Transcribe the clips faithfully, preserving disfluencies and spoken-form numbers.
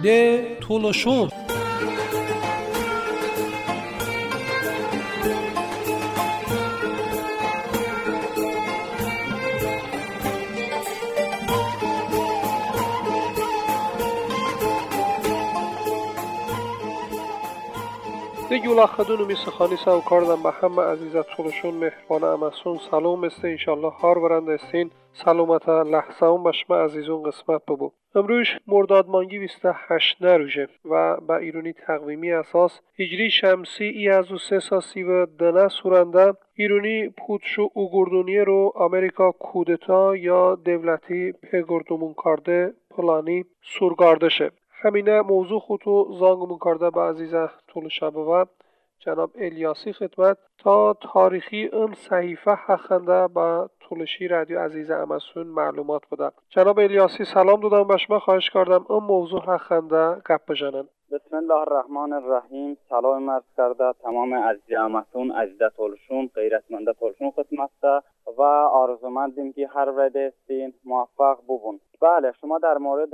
de Tolosho. دیگه خدونو میسخانی سو کردم به همه عزیزت خودشون مهربانه امسون سلام است انشالله هار برنده استین سلامت لحظه هم بشمه عزیزون قسمت ببو. امروز مرداد مانگی بیست و هشت نروژه و با ایرانی تقویمی اساس هجری شمسی ای از و سه ساسی و دنه سورنده ایرانی پودشو اوگردونی رو امریکا کودتا یا دولتی پگردومون کرده پلانی سورگارده شه. همینه موضوع خودتو زانگمون کرده به عزیزه طول شبه و جناب الیاسی خدمت تا تاریخی اون صحیفه حقنده با طولشی رادیو عزیزه امسون معلومات بده. جناب الیاسی سلام دادم بشمه خواهش کردم اون موضوع حقنده گپ بجنن. بسم الله الرحمن الرحیم. سلام مرز کرده تمام عزیزه امسون عزیزه طولشون غیرتمنده طولشون خدمت و آرزومندیم که هر وعده استین موفق ببون. بله شما در مورد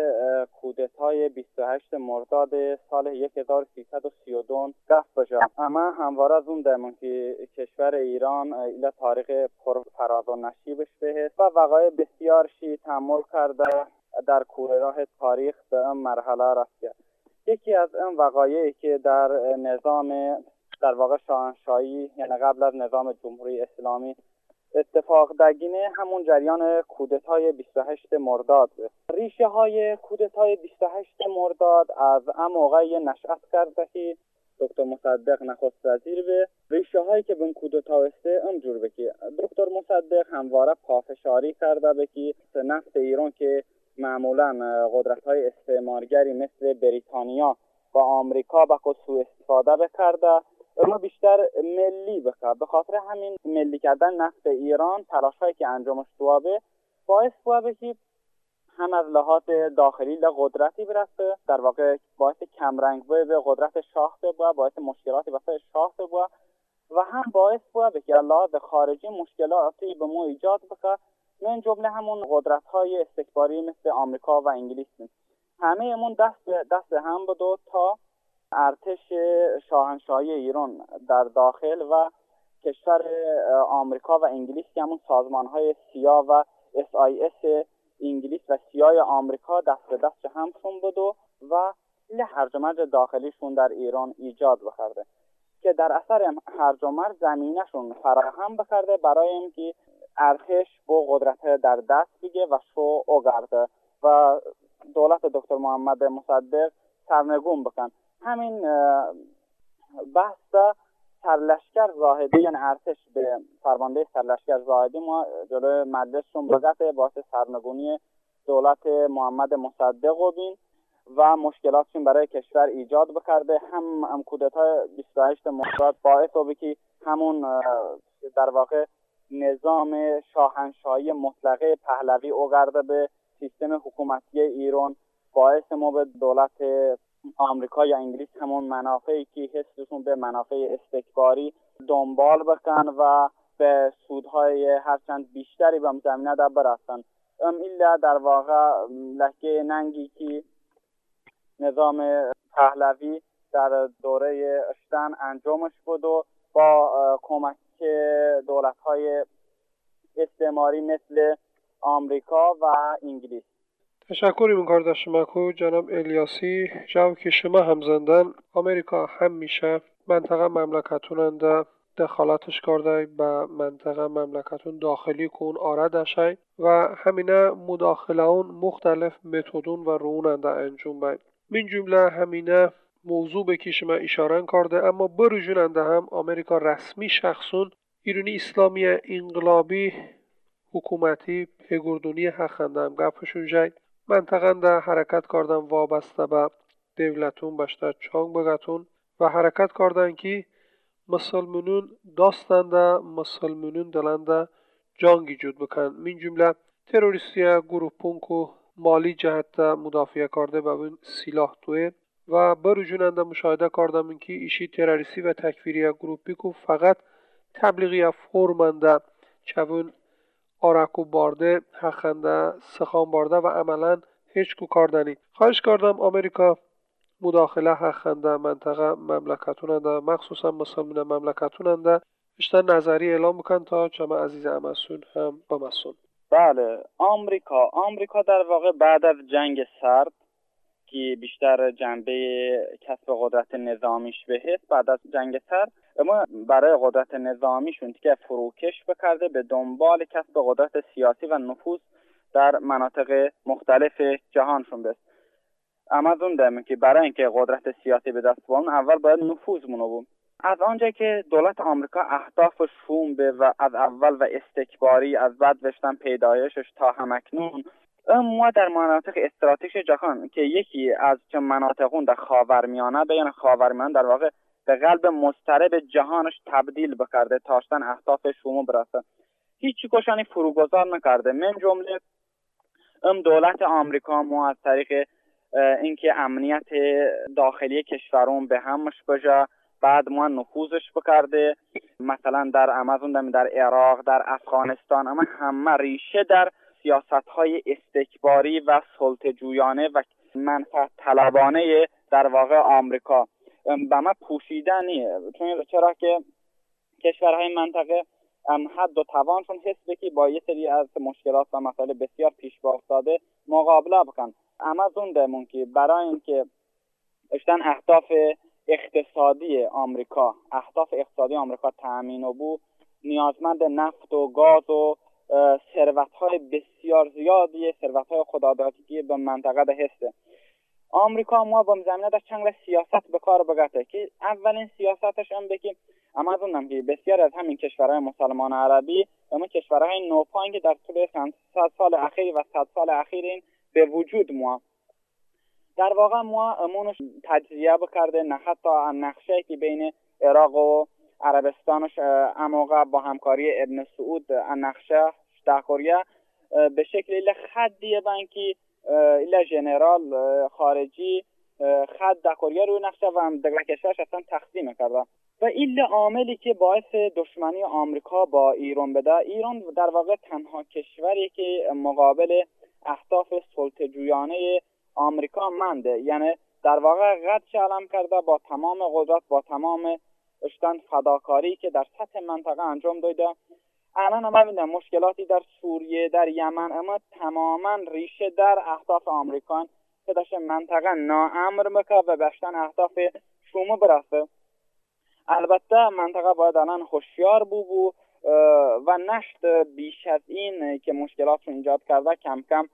کودتای بیست و هشت مرداد سال هزار و سیصد و سی و دو گفت بجام. اما همواره از اون دارم که کشور ایران ایلا تاریخ پر فراز و نشیبش به و وقایع بسیار شی تحمل کرده در کوهراه تاریخ به این مرحله رسیده. یکی از این وقایعی که در نظام در واقع شاهنشاهی یعنی قبل از نظام جمهوری اسلامی اتفاق دگینه همون جریان کودتای بیست و هشت مرداد بود. ریشه های کودتای بیست و هشت مرداد از ام موقعی نشأت کرده که دکتر مصدق نخست وزیر به ریشه هایی که به کودتا استه اینجور بکی دکتر مصدق همواره پافشاری کرده بکی نفت ایران که معمولا قدرت های استعمارگری مثل بریتانیا و آمریکا به خود سوء استفاده بکرده اما بیشتر ملی بکرد. به خاطر همین ملی کردن نفت ایران تلاش هایی که انجامش دوابه باعث بوده که هم از لحاظ داخلی لقدرتی برسه در واقع باعث کمرنگ به قدرت شاه بوده باعث مشکلاتی واسه شاه بوده و هم باعث بوده که لحاظ خارجی مشکلاتی به ما ایجاد بکنه من جمله همون قدرت های استکباری مثل آمریکا و انگلیس همه امون دست دست هم بدو تا ارتش شاهنشاهی ایران در داخل و کشور آمریکا و انگلیس که همون سازمان های سیا و اس آی اس انگلیس و سیای آمریکا دست دست همشون بدو و هرج و مرج داخلیشون در ایران ایجاد بکرده که در اثر هرج و مرج زمینشون فراهم بکرده برای اینکه ارتش با قدرت در دست بگه و شو اوگرده و دولت دکتر محمد مصدق سرنگون بکن. همین بحث سرلشکر زاهدی یعنی ارتش به فرمانده سرلشکر زاهدی ما جلوی مجلسشون بگت باعث سرنگونی دولت محمد مصدق و بین و مشکلاتشون برای کشور ایجاد بکرده. هم هم کودتای بیست و هشت مرداد باعث و بکی همون در واقع نظام شاهنشاهی مطلقه پهلوی اوگرده به سیستم حکومتی ایران باعث ما به دولت آمریکا یا انگلیس همون منافعی که حسشون به منافع استکباری دنبال بکن و به سودهای هرچند بیشتری به زمینه در برسن. ام ایلا در واقع لکه ننگی که نظام پهلوی در دوره اشتن انجامش بود و با کمک دولت‌های استعماری مثل آمریکا و انگلیس. تشکری می‌کنم از شما کو جناب الیاسی. جو که شما هم زندن امریکا هم میشه منطقه مملکتون ده دخالتش کرده به منطقه مملکتون داخلی کن آره دشه و همینه مداخله اون مختلف متدون و روننده ده انجام باید من جمله همینه موضوع به که شما اشاره کرده اما برجوننده هم امریکا رسمی شخصون ایرانی اسلامی انقلابی حکومتی پگردونی حقنده هم گفشون جای منطقه ده حرکت کردن وابسته به دولتون بشتر چانگ بگتون و حرکت کردن که مسلمانون داستنده مسلمانون دلنده جانگی جود بکن. من جمله تروریستی گروپون که مالی جهت مدافع کرده به اون سلاح توه و برجوننده مشاهده کردم که ایشی تروریستی و تکفیری گروپی که فقط تبلیغی فرمنده چون آرکو بارده حقنده سخان بارده و عملا هیچ کو کار دنی خواهش کردم آمریکا مداخله حقنده منطقه مملکتوننده مخصوصا مسلمان مملکتوننده اشتر نظری اعلام بکن تا جمع عزیز امسون هم بمسون. بله، آمریکا آمریکا در واقع بعد از جنگ سرد که بیشتر جنبه کسب قدرت نظامیش بهست، بعد از جنگ سرد اما برای قدرت نظامیشون که فروکش بکرده به دنبال کسب قدرت سیاسی و نفوذ در مناطق مختلف جهانشون بست. اما از اون دمه که برای اینکه قدرت سیاسی به دست بیارن اول باید نفوذمونو بود. از آنجا که دولت آمریکا اهدافش شوم به و از اول و استکباری از بعد وشتن پیدایشش تا همکنون ما در مناطق استراتژیک جهان که یکی از چه مناطقون در خاورمیانه بیان خاورمیانه در واقع به قلب مضطرب جهانش تبدیل بکرده تاشتن اهداف شوم برسه، هیچی کشانی فروگذار نکرده. من جمله ام دولت آمریکا ما از طریق اینکه امنیت داخلی کشورون به همش بجا بعد ما نفوذش بکرده، مثلا در امازون در عراق در افغانستان، اما همه ریشه در سیاست‌های استکباری و سلطه‌جویانه و منفعت طلبانه در واقع آمریکا به ما پوشیدنی، چون چرا که کشورهای منطقه حد و توانشون حس بکی با یه سری از مشکلات و مسائل بسیار پیش با افتاده مقابله بکن. اما از اون دمون که برای اینکه اشتن اهداف اقتصادی آمریکا اهداف اقتصادی آمریکا تأمین و بو نیازمند نفت و گاز و ثروت‌های بسیار زیادی، ثروت‌های خدادادی به منطقه ده هسته. آمریکا ما با زمینه در چنگ سیاست به کار بگرده که اولین سیاستش هم بکی اما از اونم که بسیار از همین کشورهای مسلمان عربی اما کشورهای نوپایین در طول صد سال اخیر و صد سال اخیر این به وجود ما در واقع ما امونش تجزیه بکرده، نه حتی نقشه که بین عراق و عربستانش اموقع با همکاری ابن سعود نقشه داخوریه به شکل خطی بانکی ایلا جنرال خارجی خط داخوریه روی نقشه و هم دیگر کشورش اصلا تقسیم کرده و این عاملی که باعث دشمنی آمریکا با ایران بده. ایران در واقع تنها کشوری که مقابل اهداف سلطه‌جویانه آمریکا منده، یعنی در واقع قدش علم کرده با تمام قدرت با تمام اشتن فداکاری که در سطح منطقه انجام داده. الان هم می‌بینم مشکلاتی در سوریه در یمن اما تماما ریشه در اهداف آمریکان که داشته منطقه ناامن میکنه و بشتن اهداف شومو برسه. البته منطقه باید الان هوشیار بو بو و نشت بیش از این که مشکلات رو ایجاد کرده کم کم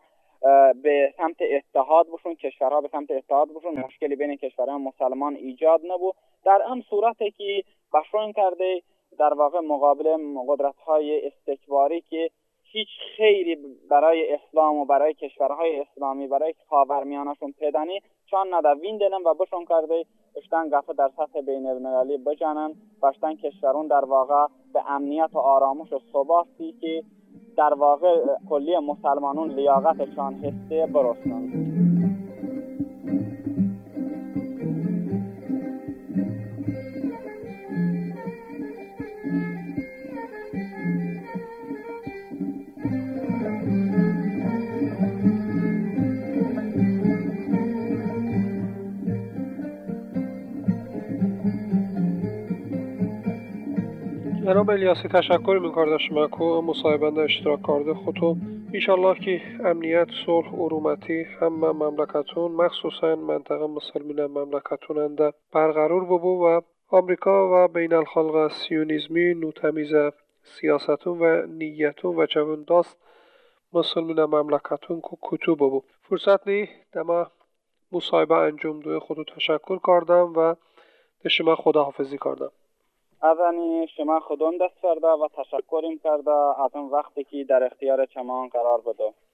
به سمت اتحاد بشون، کشورها به سمت اتحاد بشون، مشکلی بین کشورهای مسلمان ایجاد نبود. در این صورتی که بشون کرده در واقع مقابل قدرت‌های استکباری که هیچ خیری برای اسلام و برای کشورهای اسلامی برای خاورمیانه‌شون پیدانی چون ندوین دلن و بشون کرده اشتن گفته در سطح بین المللی بجانن باشتن کشورون در واقع به امنیت و آرامش و ثباتی که در واقع کلی مسلمانون لیاقتشان هسته برسن. جناب الیاسی تشکر می‌کنم شما که مصاحبه اشتراک کرده خودتو. انشالله که امنیت صلح ارومتی همه مملکتون مخصوصا منطقه مسلمان مملکتون ده برقرار ببو و آمریکا و بین الخلق سیونیزمی نوتمیز سیاستون و نیتون و جوان داست مسلمان مملکتون که کتو ببو. فرصت نی دما مصاحبه انجام دوی خودتو تشکر کردم و به شما خداحافظی کردم. از این شما خودم دست کرده و تشکریم کرده از اون وقتی که در اختیار شما قرار بده.